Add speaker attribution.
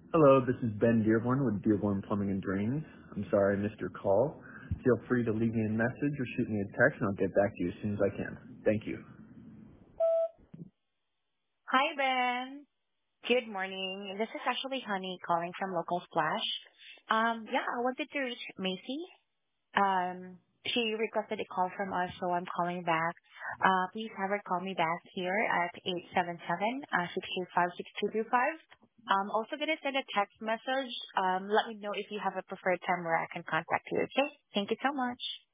Speaker 1: Hello, this is Ben Dearborn with Dearborn Plumbing and Drains. I'm sorry I missed your call. Feel free to leave me a message or shoot me a text and I'll get back to you as soon as I can. Thank you.
Speaker 2: Hi, Ben. Good morning. This is actually Honey calling from Local Splash. Yeah, I wanted to reach Macy. She requested a call from us, so I'm calling back. Please have her call me back here at 877-625-6225. Also gonna send a text message. Let me know if you have a preferred time where I can contact you, okay? Thank you so much.